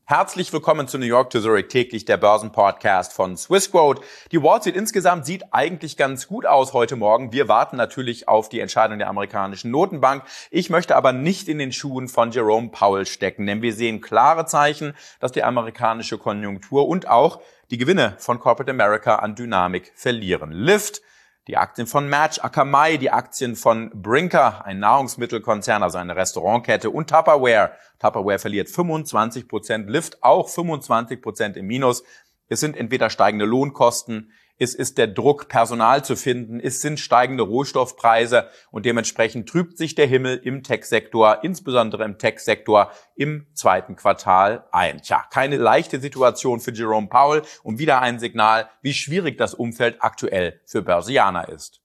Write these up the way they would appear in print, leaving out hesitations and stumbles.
Herzlich willkommen zu New York to Zurich, täglich der Börsenpodcast von Swissquote. Die Wall Street insgesamt sieht eigentlich ganz gut aus heute Morgen. Wir warten natürlich auf die Entscheidung der amerikanischen Notenbank. Ich möchte aber nicht in den Schuhen von Jerome Powell stecken, denn wir sehen klare Zeichen, dass die amerikanische Konjunktur und auch die Gewinne von Corporate America an Dynamik verlieren. Lyft, die Aktien von Match, Akamai, die Aktien von Brinker, ein Nahrungsmittelkonzern, also eine Restaurantkette, und Tupperware. Tupperware verliert 25%, Lyft auch 25% im Minus. Es sind entweder steigende Lohnkosten, es ist der Druck, Personal zu finden, es sind steigende Rohstoffpreise und dementsprechend trübt sich der Himmel im Tech-Sektor, insbesondere im Tech-Sektor im zweiten Quartal ein. Tja, keine leichte Situation für Jerome Powell und wieder ein Signal, wie schwierig das Umfeld aktuell für Börsianer ist.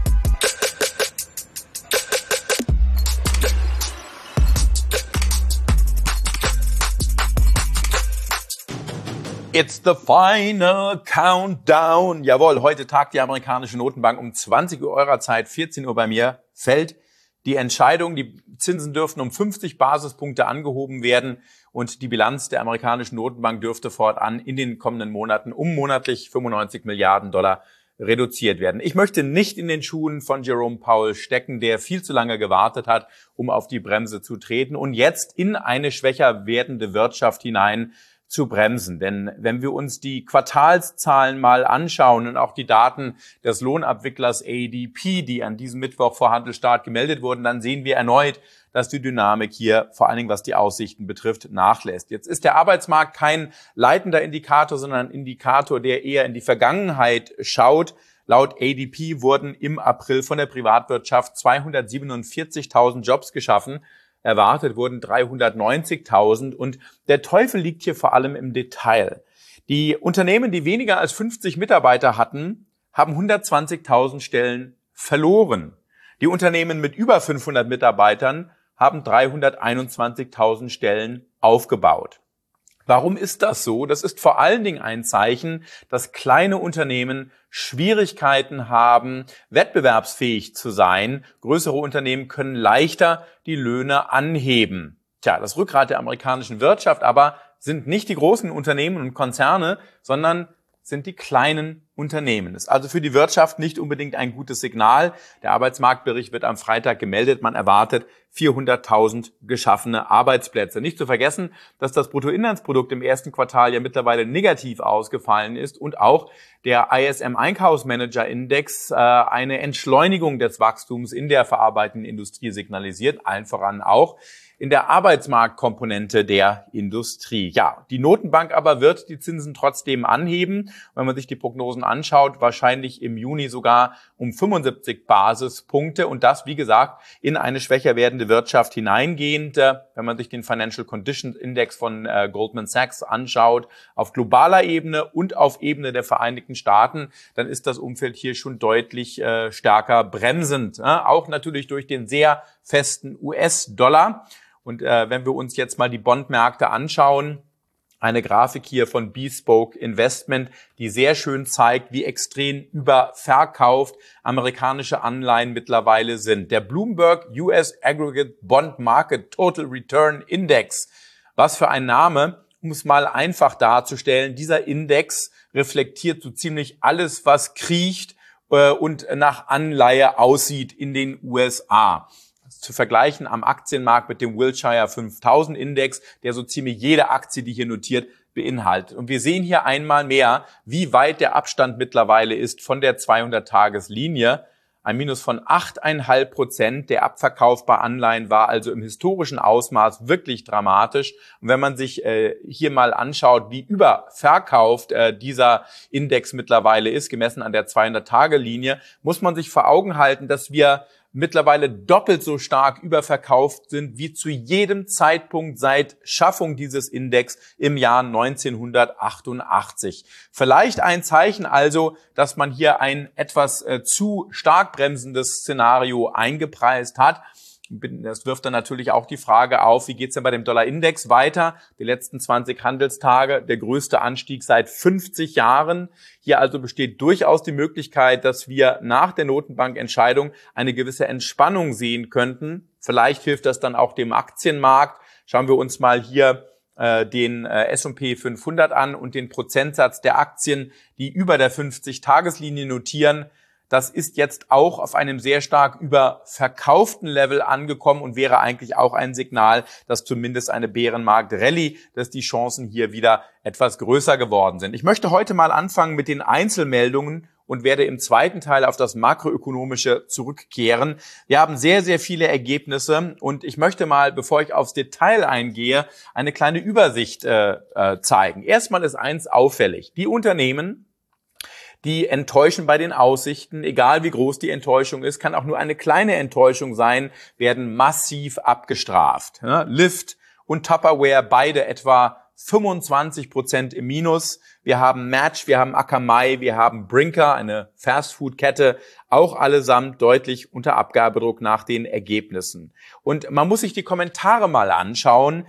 It's the final countdown. Jawohl, heute tagt die amerikanische Notenbank um 20 Uhr eurer Zeit, 14 Uhr bei mir, fällt die Entscheidung. Die Zinsen dürften um 50 Basispunkte angehoben werden und die Bilanz der amerikanischen Notenbank dürfte fortan in den kommenden Monaten um monatlich 95 Milliarden Dollar reduziert werden. Ich möchte nicht in den Schuhen von Jerome Powell stecken, der viel zu lange gewartet hat, um auf die Bremse zu treten und jetzt in eine schwächer werdende Wirtschaft hinein zu bremsen. Denn wenn wir uns die Quartalszahlen mal anschauen und auch die Daten des Lohnabwicklers ADP, die an diesem Mittwoch vor Handelsstart gemeldet wurden, dann sehen wir erneut, dass die Dynamik hier, vor allen Dingen was die Aussichten betrifft, nachlässt. Jetzt ist der Arbeitsmarkt kein leitender Indikator, sondern ein Indikator, der eher in die Vergangenheit schaut. Laut ADP wurden im April von der Privatwirtschaft 247.000 Jobs geschaffen. Erwartet wurden 390.000 und der Teufel liegt hier vor allem im Detail. Die Unternehmen, die weniger als 50 Mitarbeiter hatten, haben 120.000 Stellen verloren. Die Unternehmen mit über 500 Mitarbeitern haben 321.000 Stellen aufgebaut. Warum ist das so? Das ist vor allen Dingen ein Zeichen, dass kleine Unternehmen Schwierigkeiten haben, wettbewerbsfähig zu sein. Größere Unternehmen können leichter die Löhne anheben. Tja, das Rückgrat der amerikanischen Wirtschaft aber sind nicht die großen Unternehmen und Konzerne, sondern sind die kleinen Unternehmen. Das ist also für die Wirtschaft nicht unbedingt ein gutes Signal. Der Arbeitsmarktbericht wird am Freitag gemeldet. Man erwartet 400.000 geschaffene Arbeitsplätze. Nicht zu vergessen, dass das Bruttoinlandsprodukt im ersten Quartal ja mittlerweile negativ ausgefallen ist und auch der ISM-Einkaufsmanager-Index eine Entschleunigung des Wachstums in der verarbeitenden Industrie signalisiert, allen voran auch in der Arbeitsmarktkomponente der Industrie. Ja, die Notenbank aber wird die Zinsen trotzdem anheben. Wenn man sich die Prognosen anschaut, wahrscheinlich im Juni sogar um 75 Basispunkte und das, wie gesagt, in eine schwächer werdende Wirtschaft hineingehend. Wenn man sich den Financial Conditions Index von Goldman Sachs anschaut, auf globaler Ebene und auf Ebene der Vereinigten Staaten, dann ist das Umfeld hier schon deutlich stärker bremsend. Auch natürlich durch den sehr festen US-Dollar. Und wenn wir uns jetzt mal die Bondmärkte anschauen, eine Grafik hier von Bespoke Investment, die sehr schön zeigt, wie extrem überverkauft amerikanische Anleihen mittlerweile sind. Der Bloomberg US Aggregate Bond Market Total Return Index. Was für ein Name, um es mal einfach darzustellen. Dieser Index reflektiert so ziemlich alles, was kriecht und nach Anleihe aussieht in den USA. Zu vergleichen am Aktienmarkt mit dem Wilshire 5000 Index, der so ziemlich jede Aktie, die hier notiert, beinhaltet. Und wir sehen hier einmal mehr, wie weit der Abstand mittlerweile ist von der 200-Tages-Linie. Ein Minus von 8,5%. Der Abverkauf bei Anleihen war also im historischen Ausmaß wirklich dramatisch. Und wenn man sich hier mal anschaut, wie überverkauft dieser Index mittlerweile ist, gemessen an der 200-Tage-Linie, muss man sich vor Augen halten, dass wir mittlerweile doppelt so stark überverkauft sind wie zu jedem Zeitpunkt seit Schaffung dieses Index im Jahr 1988. Vielleicht ein Zeichen also, dass man hier ein etwas zu stark bremsendes Szenario eingepreist hat. Das wirft dann natürlich auch die Frage auf, wie geht's denn bei dem Dollar-Index weiter? Die letzten 20 Handelstage, der größte Anstieg seit 50 Jahren. Hier also besteht durchaus die Möglichkeit, dass wir nach der Notenbankentscheidung eine gewisse Entspannung sehen könnten. Vielleicht hilft das dann auch dem Aktienmarkt. Schauen wir uns mal hier den S&P 500 an und den Prozentsatz der Aktien, die über der 50-Tageslinie notieren. Das ist jetzt auch auf einem sehr stark überverkauften Level angekommen und wäre eigentlich auch ein Signal, dass zumindest eine Bärenmarkt-Rallye, dass die Chancen hier wieder etwas größer geworden sind. Ich möchte heute mal anfangen mit den Einzelmeldungen und werde im zweiten Teil auf das Makroökonomische zurückkehren. Wir haben sehr, sehr viele Ergebnisse und ich möchte mal, bevor ich aufs Detail eingehe, eine kleine Übersicht zeigen. Erstmal ist eins auffällig. Die Unternehmen, die enttäuschen bei den Aussichten, egal wie groß die Enttäuschung ist, kann auch nur eine kleine Enttäuschung sein, werden massiv abgestraft. Ja, Lyft und Tupperware, beide etwa 25% im Minus. Wir haben Match, wir haben Akamai, wir haben Brinker, eine Fastfood-Kette, auch allesamt deutlich unter Abgabedruck nach den Ergebnissen. Und man muss sich die Kommentare mal anschauen.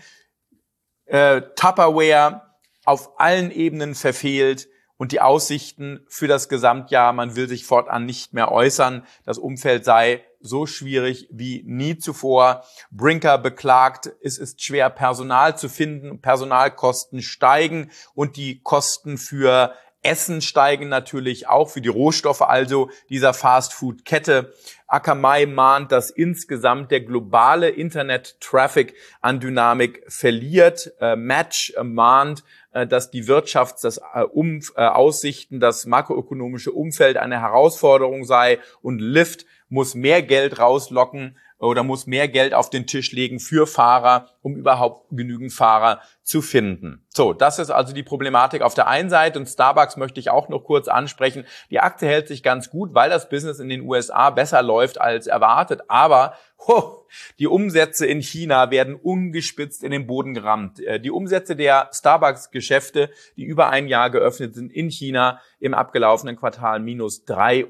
Tupperware auf allen Ebenen verfehlt. Und die Aussichten für das Gesamtjahr, man will sich fortan nicht mehr äußern. Das Umfeld sei so schwierig wie nie zuvor. Brinker beklagt, es ist schwer, Personal zu finden. Personalkosten steigen und die Kosten für Essen steigen natürlich auch, für die Rohstoffe also dieser Fast-Food-Kette. Akamai mahnt, dass insgesamt der globale Internet-Traffic an Dynamik verliert. Match mahnt, dass die Aussichten, das makroökonomische Umfeld eine Herausforderung sei und Lyft muss mehr Geld rauslocken oder muss mehr Geld auf den Tisch legen für Fahrer, um überhaupt genügend Fahrer zu finden. So, das ist also die Problematik auf der einen Seite und Starbucks möchte ich auch noch kurz ansprechen. Die Aktie hält sich ganz gut, weil das Business in den USA besser läuft als erwartet, aber die Umsätze in China werden ungespitzt in den Boden gerammt. Die Umsätze der Starbucks-Geschäfte, die über ein Jahr geöffnet sind in China, im abgelaufenen Quartal minus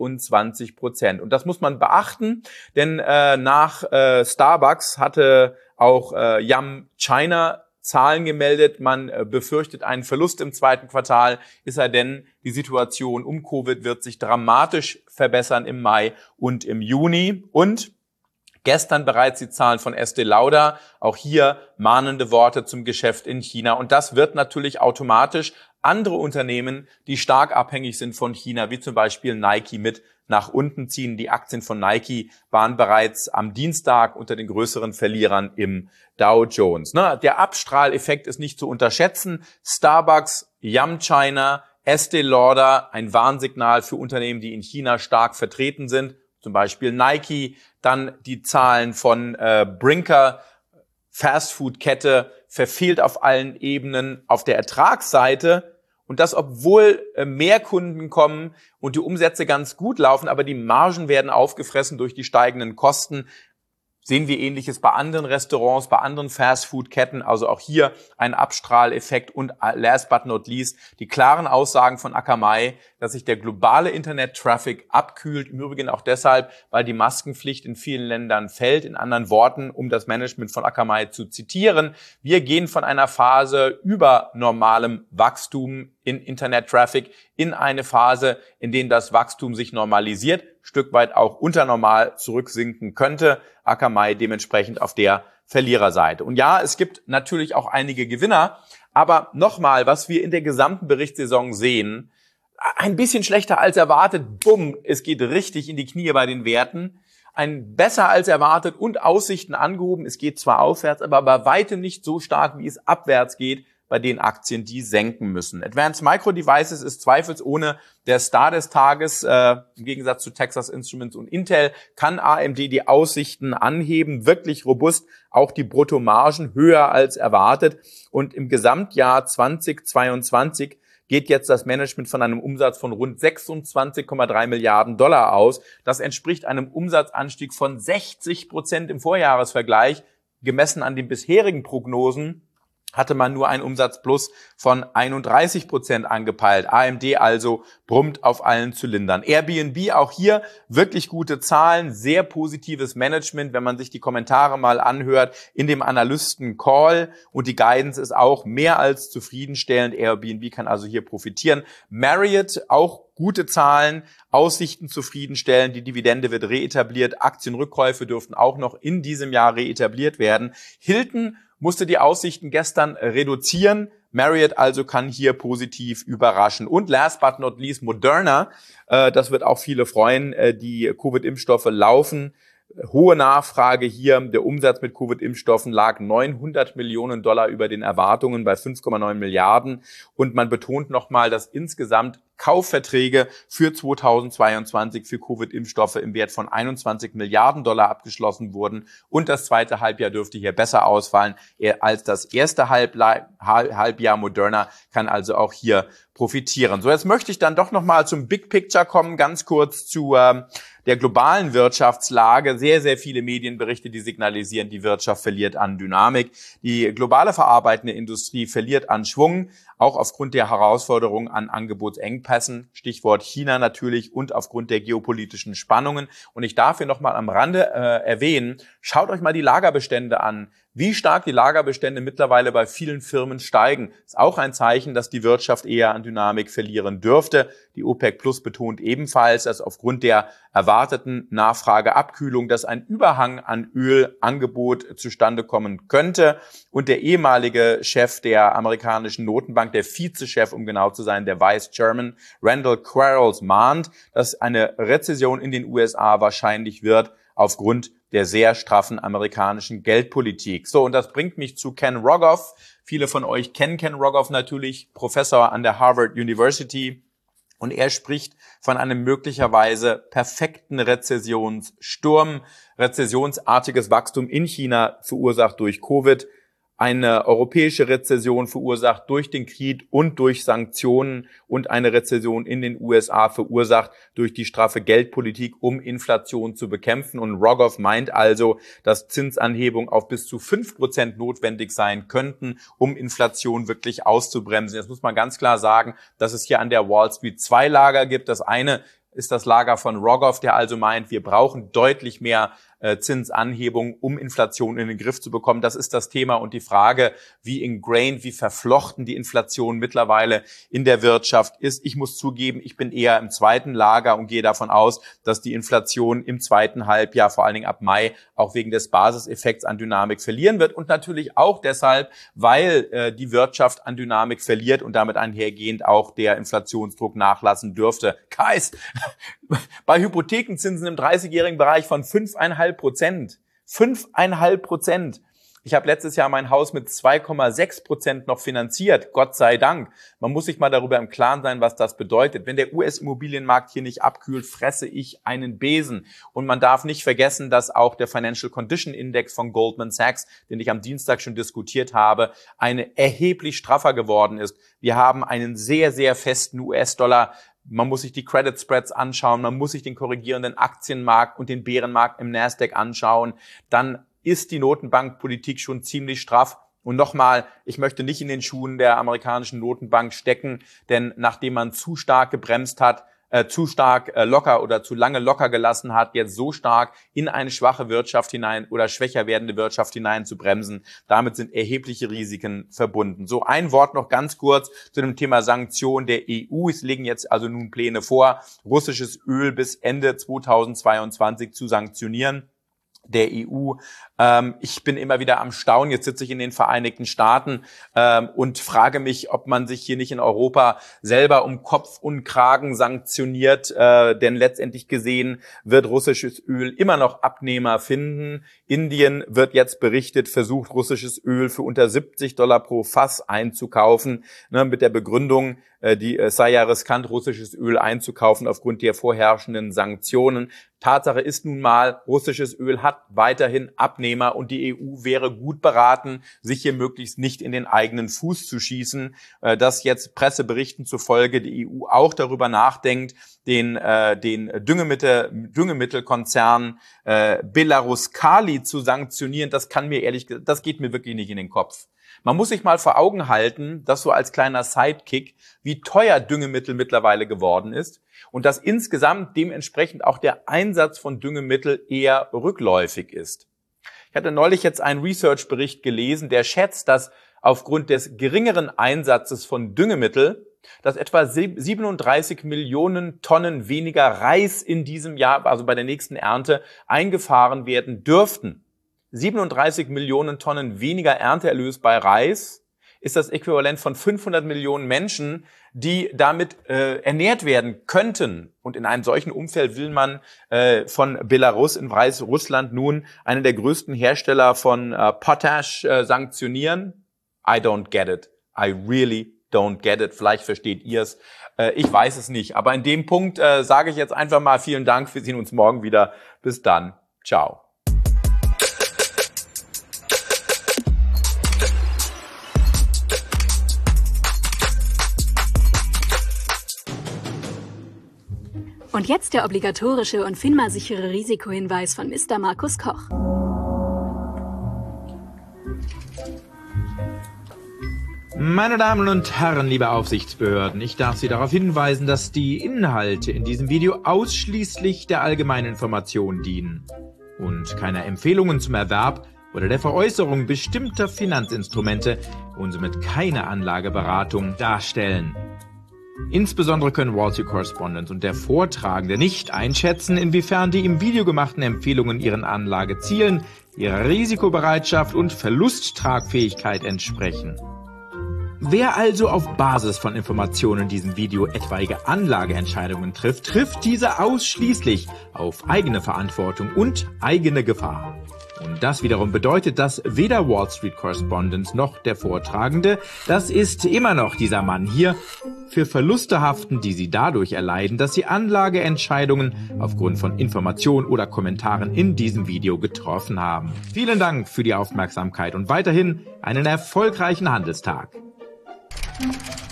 23%. Und das muss man beachten, denn nach Starbucks hatte auch Yum China Zahlen gemeldet. Man befürchtet einen Verlust im zweiten Quartal, es sei denn, die Situation um Covid wird sich dramatisch verbessern im Mai und im Juni. Und gestern bereits die Zahlen von Estée Lauder, auch hier mahnende Worte zum Geschäft in China. Und das wird natürlich automatisch andere Unternehmen, die stark abhängig sind von China, wie zum Beispiel Nike, mit nach unten ziehen. Die Aktien von Nike waren bereits am Dienstag unter den größeren Verlierern im Dow Jones. Der Abstrahleffekt ist nicht zu unterschätzen. Starbucks, Yum China, Estée Lauder, ein Warnsignal für Unternehmen, die in China stark vertreten sind. Zum Beispiel Nike, dann die Zahlen von Brinker, Fastfood-Kette, verfehlt auf allen Ebenen auf der Ertragsseite. Und das, obwohl mehr Kunden kommen und die Umsätze ganz gut laufen, aber die Margen werden aufgefressen durch die steigenden Kosten. Sehen wir Ähnliches bei anderen Restaurants, bei anderen Fastfood-Ketten, also auch hier ein Abstrahleffekt und last but not least die klaren Aussagen von Akamai, dass sich der globale Internet-Traffic abkühlt, im Übrigen auch deshalb, weil die Maskenpflicht in vielen Ländern fällt. In anderen Worten, um das Management von Akamai zu zitieren, wir gehen von einer Phase über normalem Wachstum in Internet-Traffic in eine Phase, in der das Wachstum sich normalisiert, Stück weit auch unter normal zurücksinken könnte. Akamai dementsprechend auf der Verliererseite. Und ja, es gibt natürlich auch einige Gewinner, aber nochmal, was wir in der gesamten Berichtssaison sehen, ein bisschen schlechter als erwartet, bumm, es geht richtig in die Knie bei den Werten. Ein besser als erwartet und Aussichten angehoben, es geht zwar aufwärts, aber bei weitem nicht so stark, wie es abwärts geht bei den Aktien, die senken müssen. Advanced Micro Devices ist zweifelsohne der Star des Tages. Im Gegensatz zu Texas Instruments und Intel kann AMD die Aussichten anheben, wirklich robust, auch die Bruttomargen höher als erwartet. Und im Gesamtjahr 2022 geht jetzt das Management von einem Umsatz von rund 26,3 Milliarden Dollar aus. Das entspricht einem Umsatzanstieg von 60% im Vorjahresvergleich. Gemessen an den bisherigen Prognosen hatte man nur einen Umsatzplus von 31% angepeilt. AMD also brummt auf allen Zylindern. Airbnb, auch hier wirklich gute Zahlen, sehr positives Management, wenn man sich die Kommentare mal anhört in dem Analysten-Call. Und die Guidance ist auch mehr als zufriedenstellend. Airbnb kann also hier profitieren. Marriott, auch gute Zahlen, Aussichten zufriedenstellend, die Dividende wird reetabliert, Aktienrückkäufe dürften auch noch in diesem Jahr reetabliert werden. Hilton musste die Aussichten gestern reduzieren. Marriott also kann hier positiv überraschen. Und last but not least Moderna, das wird auch viele freuen, die Covid-Impfstoffe laufen. Hohe Nachfrage hier. Der Umsatz mit Covid-Impfstoffen lag $900 Millionen über den Erwartungen bei 5,9 Milliarden. Und man betont nochmal, dass insgesamt Kaufverträge für 2022 für Covid-Impfstoffe im Wert von $21 Milliarden abgeschlossen wurden. Und das zweite Halbjahr dürfte hier besser ausfallen als das erste Halbjahr. Moderna kann also auch hier profitieren. So, jetzt möchte ich dann doch nochmal zum Big Picture kommen, ganz kurz zu der globalen Wirtschaftslage. Sehr, sehr viele Medienberichte, die signalisieren, die Wirtschaft verliert an Dynamik. Die globale verarbeitende Industrie verliert an Schwung, auch aufgrund der Herausforderungen an Angebotsengpässen, Stichwort China natürlich, und aufgrund der geopolitischen Spannungen. Und ich darf hier nochmal am Rande erwähnen, schaut euch mal die Lagerbestände an. Wie stark die Lagerbestände mittlerweile bei vielen Firmen steigen, ist auch ein Zeichen, dass die Wirtschaft eher an Dynamik verlieren dürfte. Die OPEC Plus betont ebenfalls, dass aufgrund der erwarteten Nachfrageabkühlung, dass ein Überhang an Ölangebot zustande kommen könnte. Und der ehemalige Chef der amerikanischen Notenbank, der Vizechef, um genau zu sein, der Vice Chairman, Randall Quarles, mahnt, dass eine Rezession in den USA wahrscheinlich wird aufgrund der sehr straffen amerikanischen Geldpolitik. So, und das bringt mich zu Ken Rogoff. Viele von euch kennen Ken Rogoff natürlich, Professor an der Harvard University. Und er spricht von einem möglicherweise perfekten Rezessionssturm, rezessionsartiges Wachstum in China verursacht durch Covid, eine europäische Rezession verursacht durch den Krieg und durch Sanktionen und eine Rezession in den USA verursacht durch die straffe Geldpolitik, um Inflation zu bekämpfen. Und Rogoff meint also, dass Zinsanhebungen auf bis zu 5% notwendig sein könnten, um Inflation wirklich auszubremsen. Jetzt muss man ganz klar sagen, dass es hier an der Wall Street zwei Lager gibt. Das eine ist das Lager von Rogoff, der also meint, wir brauchen deutlich mehr Zinsanhebung, um Inflation in den Griff zu bekommen. Das ist das Thema und die Frage, wie ingrained, wie verflochten die Inflation mittlerweile in der Wirtschaft ist. Ich muss zugeben, ich bin eher im zweiten Lager und gehe davon aus, dass die Inflation im zweiten Halbjahr, vor allen Dingen ab Mai, auch wegen des Basiseffekts an Dynamik verlieren wird und natürlich auch deshalb, weil die Wirtschaft an Dynamik verliert und damit einhergehend auch der Inflationsdruck nachlassen dürfte. Kais, bei Hypothekenzinsen im 30-jährigen Bereich von 5,5%. 5,5%. Ich habe letztes Jahr mein Haus mit 2,6% noch finanziert, Gott sei Dank. Man muss sich mal darüber im Klaren sein, was das bedeutet. Wenn der US-Immobilienmarkt hier nicht abkühlt, fresse ich einen Besen. Und man darf nicht vergessen, dass auch der Financial Condition Index von Goldman Sachs, den ich am Dienstag schon diskutiert habe, eine erheblich straffer geworden ist. Wir haben einen sehr, sehr festen US-Dollar. Man muss sich die Credit Spreads anschauen, man muss sich den korrigierenden Aktienmarkt und den Bärenmarkt im Nasdaq anschauen. Dann ist die Notenbankpolitik schon ziemlich straff. Und nochmal, ich möchte nicht in den Schuhen der amerikanischen Notenbank stecken, denn nachdem man zu stark gebremst hat, zu stark locker oder zu lange locker gelassen hat, jetzt so stark in eine schwache Wirtschaft hinein oder schwächer werdende Wirtschaft hinein zu bremsen. Damit sind erhebliche Risiken verbunden. So, ein Wort noch ganz kurz zu dem Thema Sanktionen der EU. Es liegen jetzt also nun Pläne vor, russisches Öl bis Ende 2022 zu sanktionieren. Der EU. Ich bin immer wieder am Staunen. Jetzt sitze ich in den Vereinigten Staaten und frage mich, ob man sich hier nicht in Europa selber um Kopf und Kragen sanktioniert, denn letztendlich gesehen wird russisches Öl immer noch Abnehmer finden. Indien wird jetzt berichtet, versucht russisches Öl für unter $70 pro Fass einzukaufen, mit der Begründung, es sei ja riskant, russisches Öl einzukaufen aufgrund der vorherrschenden Sanktionen. Tatsache ist nun mal, russisches Öl hat weiterhin Abnehmer und die EU wäre gut beraten, sich hier möglichst nicht in den eigenen Fuß zu schießen, dass jetzt Presseberichten zufolge die EU auch darüber nachdenkt, den Düngemittelkonzern Belaruskali zu sanktionieren. Das geht mir wirklich nicht in den Kopf. Man muss sich mal vor Augen halten, dass so als kleiner Sidekick, wie teuer Düngemittel mittlerweile geworden ist und dass insgesamt dementsprechend auch der Einsatz von Düngemittel eher rückläufig ist. Ich hatte neulich jetzt einen Research-Bericht gelesen, der schätzt, dass aufgrund des geringeren Einsatzes von Düngemittel, dass etwa 37 Millionen Tonnen weniger Reis in diesem Jahr, also bei der nächsten Ernte, eingefahren werden dürften. 37 Millionen Tonnen weniger Ernteerlös bei Reis ist das Äquivalent von 500 Millionen Menschen, die damit ernährt werden könnten. Und in einem solchen Umfeld will man von Belarus in Weißrussland nun einen der größten Hersteller von Potash sanktionieren. I don't get it. I really don't get it. Vielleicht versteht ihr es. Ich weiß es nicht. Aber in dem Punkt sage ich jetzt einfach mal vielen Dank. Wir sehen uns morgen wieder. Bis dann. Ciao. Und jetzt der obligatorische und FINMA-sichere Risikohinweis von Mr. Markus Koch. Meine Damen und Herren, liebe Aufsichtsbehörden, ich darf Sie darauf hinweisen, dass die Inhalte in diesem Video ausschließlich der allgemeinen Information dienen und keine Empfehlungen zum Erwerb oder der Veräußerung bestimmter Finanzinstrumente und somit keine Anlageberatung darstellen. Insbesondere können Wall Street Correspondent und der Vortragende nicht einschätzen, inwiefern die im Video gemachten Empfehlungen ihren Anlagezielen, ihrer Risikobereitschaft und Verlusttragfähigkeit entsprechen. Wer also auf Basis von Informationen in diesem Video etwaige Anlageentscheidungen trifft, trifft diese ausschließlich auf eigene Verantwortung und eigene Gefahr. Und das wiederum bedeutet, dass weder Wall Street Correspondent noch der Vortragende, das ist immer noch dieser Mann hier, für Verluste haften, die sie dadurch erleiden, dass sie Anlageentscheidungen aufgrund von Informationen oder Kommentaren in diesem Video getroffen haben. Vielen Dank für die Aufmerksamkeit und weiterhin einen erfolgreichen Handelstag.